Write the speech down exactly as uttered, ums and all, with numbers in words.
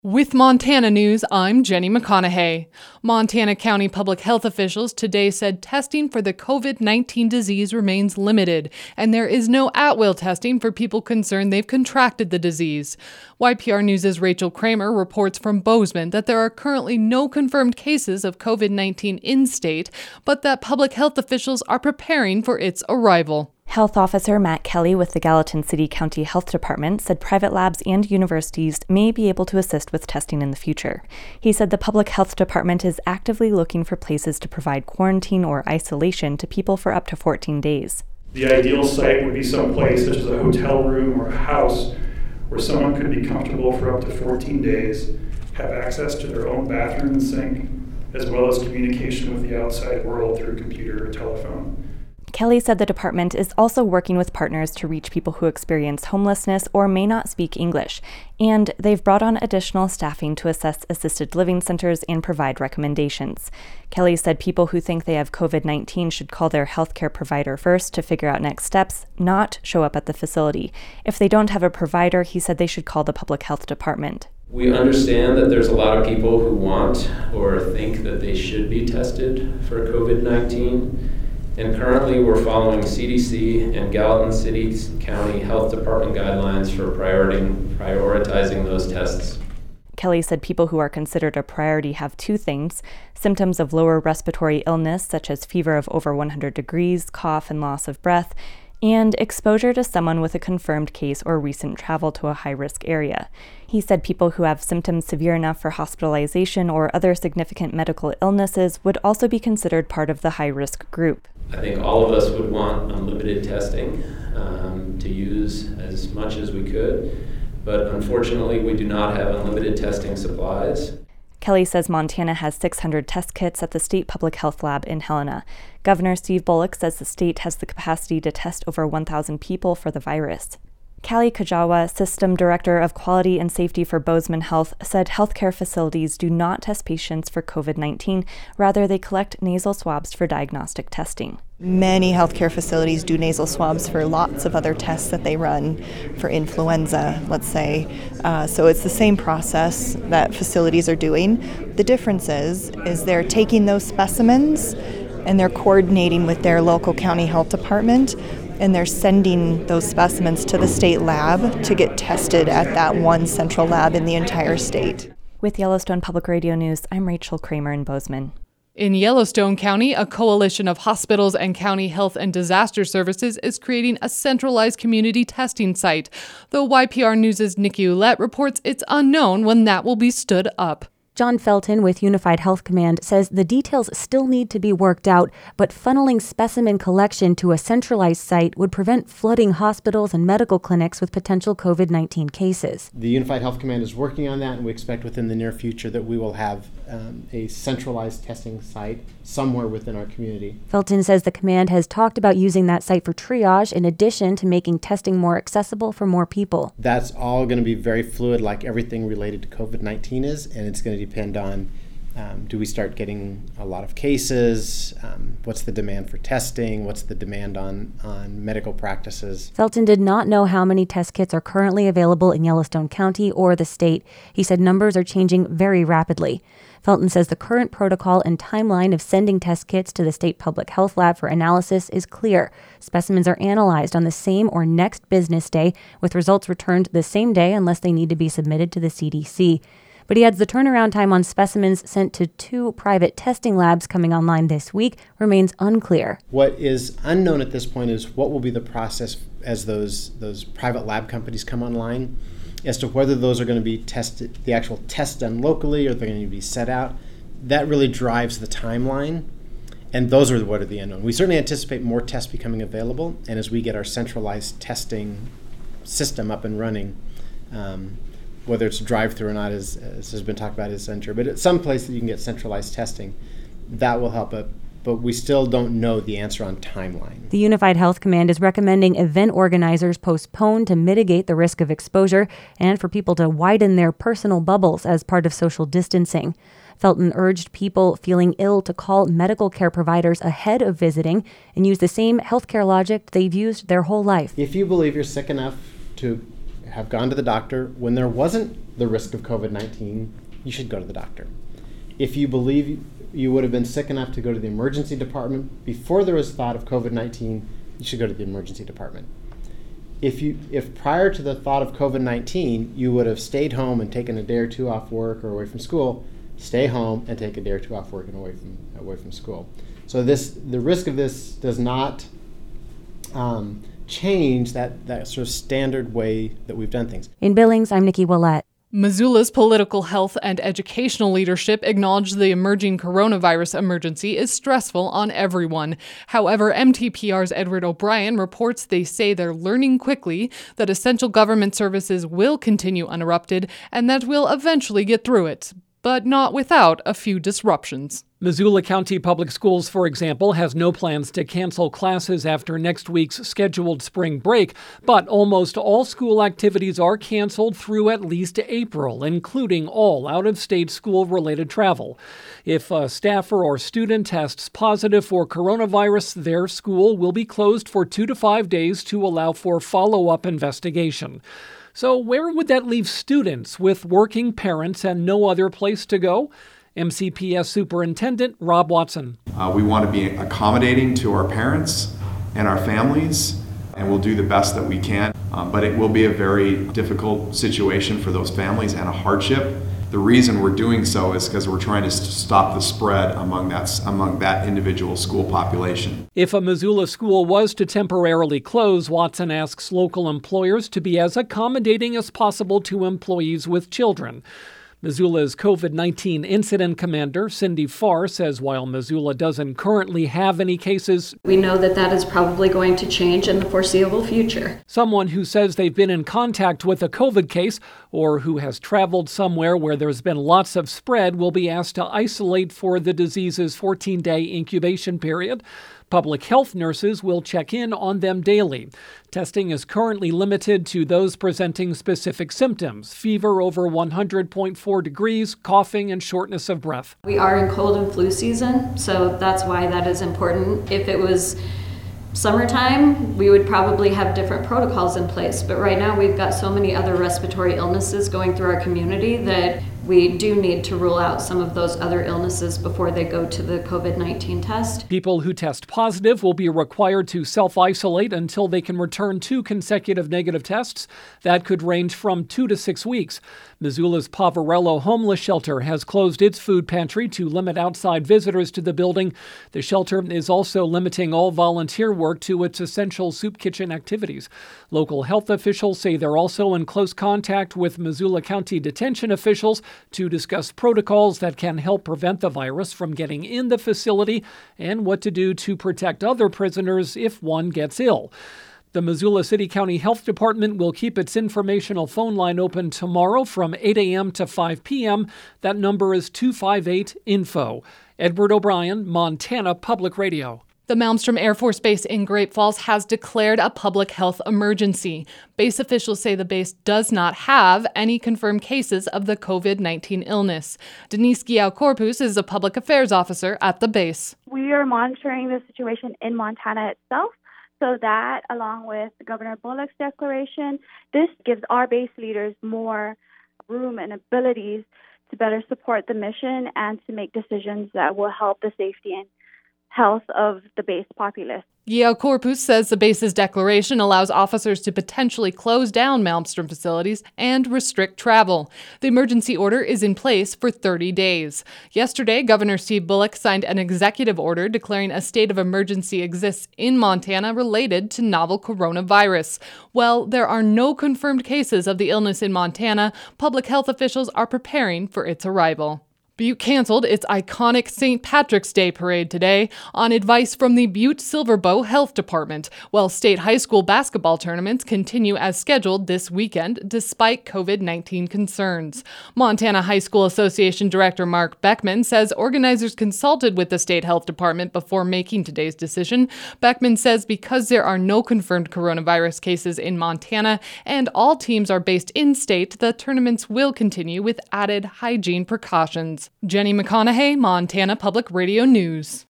With Montana News, I'm Jenny McConaughey. Montana County public health officials today said testing for the covid nineteen disease remains limited, and there is no at-will testing for people concerned they've contracted the disease. Y P R News' Rachel Kramer reports from Bozeman that there are currently no confirmed cases of covid nineteen in-state, but that public health officials are preparing for its arrival. Health Officer Matt Kelly with the Gallatin City County Health Department said private labs and universities may be able to assist with testing in the future. He said the Public Health Department is actively looking for places to provide quarantine or isolation to people for up to fourteen days. The ideal site would be some place such as a hotel room or a house where someone could be comfortable for up to fourteen days, have access to their own bathroom and sink, as well as communication with the outside world through computer or telephone. Kelly said the department is also working with partners to reach people who experience homelessness or may not speak English, and they've brought on additional staffing to assess assisted living centers and provide recommendations. Kelly said people who think they have covid nineteen should call their healthcare provider first to figure out next steps, not show up at the facility. If they don't have a provider, he said they should call the public health department. We understand that there's a lot of people who want or think that they should be tested for covid nineteen. And currently we're following C D C and Gallatin City County Health Department guidelines for prioritizing those tests. Kelly said people who are considered a priority have two things: symptoms of lower respiratory illness, such as fever of over one hundred degrees, cough, and loss of breath, and exposure to someone with a confirmed case or recent travel to a high-risk area. He said people who have symptoms severe enough for hospitalization or other significant medical illnesses would also be considered part of the high-risk group. I think all of us would want unlimited testing um, to use as much as we could, but unfortunately we do not have unlimited testing supplies. Kelly says Montana has six hundred test kits at the state public health lab in Helena. Governor Steve Bullock says the state has the capacity to test over one thousand people for the virus. Callie Kajawa, System Director of Quality and Safety for Bozeman Health, said healthcare facilities do not test patients for covid nineteen. Rather, they collect nasal swabs for diagnostic testing. Many healthcare facilities do nasal swabs for lots of other tests that they run for influenza, let's say. Uh, so it's the same process that facilities are doing. The difference is, is they're taking those specimens and they're coordinating with their local county health department, and they're sending those specimens to the state lab to get tested at that one central lab in the entire state. With Yellowstone Public Radio News, I'm Rachel Kramer in Bozeman. In Yellowstone County, a coalition of hospitals and county health and disaster services is creating a centralized community testing site. The Y P R News' Nikki Ouellette reports it's unknown when that will be stood up. John Felton with Unified Health Command says the details still need to be worked out, but funneling specimen collection to a centralized site would prevent flooding hospitals and medical clinics with potential covid nineteen cases. The Unified Health Command is working on that, and we expect within the near future that we will have um, a centralized testing site somewhere within our community. Felton says the command has talked about using that site for triage in addition to making testing more accessible for more people. That's all going to be very fluid, like everything related to covid nineteen is, and it's going to depend on um, do we start getting a lot of cases, um, what's the demand for testing, what's the demand on, on medical practices. Felton did not know how many test kits are currently available in Yellowstone County or the state. He said numbers are changing very rapidly. Felton says the current protocol and timeline of sending test kits to the state public health lab for analysis is clear. Specimens are analyzed on the same or next business day, with results returned the same day unless they need to be submitted to the C D C. But he adds the turnaround time on specimens sent to two private testing labs coming online this week remains unclear. What is unknown at this point is what will be the process as those those private lab companies come online, as to whether those are going to be tested, the actual test done locally, or they're going to be set out. That really drives the timeline, and those are what are the unknown. We certainly anticipate more tests becoming available, and as we get our centralized testing system up and running, um, whether it's drive-through or not, as, as has been talked about, is unsure. But at some place that you can get centralized testing, that will help it. But we still don't know the answer on timeline. The Unified Health Command is recommending event organizers postpone to mitigate the risk of exposure and for people to widen their personal bubbles as part of social distancing. Felton urged people feeling ill to call medical care providers ahead of visiting and use the same healthcare logic they've used their whole life. If you believe you're sick enough to have gone to the doctor when there wasn't the risk of COVID nineteen, you should go to the doctor. If you believe you would have been sick enough to go to the emergency department before there was thought of COVID nineteen, you should go to the emergency department. If you, if prior to the thought of COVID nineteen, you would have stayed home and taken a day or two off work or away from school, stay home and take a day or two off work and away from away from school. So this, the risk of this does not um, change that, that sort of standard way that we've done things. In Billings, I'm Nikki Willett. Missoula's political, health, and educational leadership acknowledged the emerging coronavirus emergency is stressful on everyone. However, M T P R's Edward O'Brien reports they say they're learning quickly that essential government services will continue uninterrupted and that we'll eventually get through it, but not without a few disruptions. Missoula County Public Schools, for example, has no plans to cancel classes after next week's scheduled spring break, but almost all school activities are canceled through at least April, including all out-of-state school-related travel. If a staffer or student tests positive for coronavirus, their school will be closed for two to five days to allow for follow-up investigation. So where would that leave students with working parents and no other place to go? M C P S Superintendent Rob Watson. Uh, we want to be accommodating to our parents and our families, and we'll do the best that we can. Um, but it will be a very difficult situation for those families and a hardship. The reason we're doing so is because we're trying to stop the spread among that, among that individual school population. If a Missoula school was to temporarily close, Watson asks local employers to be as accommodating as possible to employees with children. Missoula's COVID nineteen incident commander, Cindy Farr, says while Missoula doesn't currently have any cases, we know that that is probably going to change in the foreseeable future. Someone who says they've been in contact with a COVID case or who has traveled somewhere where there's been lots of spread will be asked to isolate for the disease's fourteen-day incubation period. Public health nurses will check in on them daily. Testing is currently limited to those presenting specific symptoms: fever over one hundred point four degrees, coughing, and shortness of breath. We are in cold and flu season, so that's why that is important. If it was summertime, we would probably have different protocols in place, but right now we've got so many other respiratory illnesses going through our community that we do need to rule out some of those other illnesses before they go to the COVID nineteen test. People who test positive will be required to self-isolate until they can return two consecutive negative tests. That could range from two to six weeks. Missoula's Poverello Homeless Shelter has closed its food pantry to limit outside visitors to the building. The shelter is also limiting all volunteer work to its essential soup kitchen activities. Local health officials say they're also in close contact with Missoula County detention officials to discuss protocols that can help prevent the virus from getting in the facility and what to do to protect other prisoners if one gets ill. The Missoula City County Health Department will keep its informational phone line open tomorrow from eight a.m. to five p.m. That number is two five eight info. Edward O'Brien, Montana Public Radio. The Malmstrom Air Force Base in Great Falls has declared a public health emergency. Base officials say the base does not have any confirmed cases of the COVID nineteen illness. Denise Giao-Corpus is a public affairs officer at the base. We are monitoring the situation in Montana itself. So that, along with Governor Bullock's declaration, this gives our base leaders more room and abilities to better support the mission and to make decisions that will help the safety and health of the base populace. Giao-Corpus says the base's declaration allows officers to potentially close down Malmstrom facilities and restrict travel. The emergency order is in place for thirty days. Yesterday, Governor Steve Bullock signed an executive order declaring a state of emergency exists in Montana related to novel coronavirus. While there are no confirmed cases of the illness in Montana, public health officials are preparing for its arrival. Butte canceled its iconic Saint Patrick's Day parade today on advice from the Butte Silverbow Health Department, while state high school basketball tournaments continue as scheduled this weekend despite COVID nineteen concerns. Montana High School Association Director Mark Beckman says organizers consulted with the state health department before making today's decision. Beckman says because there are no confirmed coronavirus cases in Montana and all teams are based in-state, the tournaments will continue with added hygiene precautions. Jenny McConaughey, Montana Public Radio News.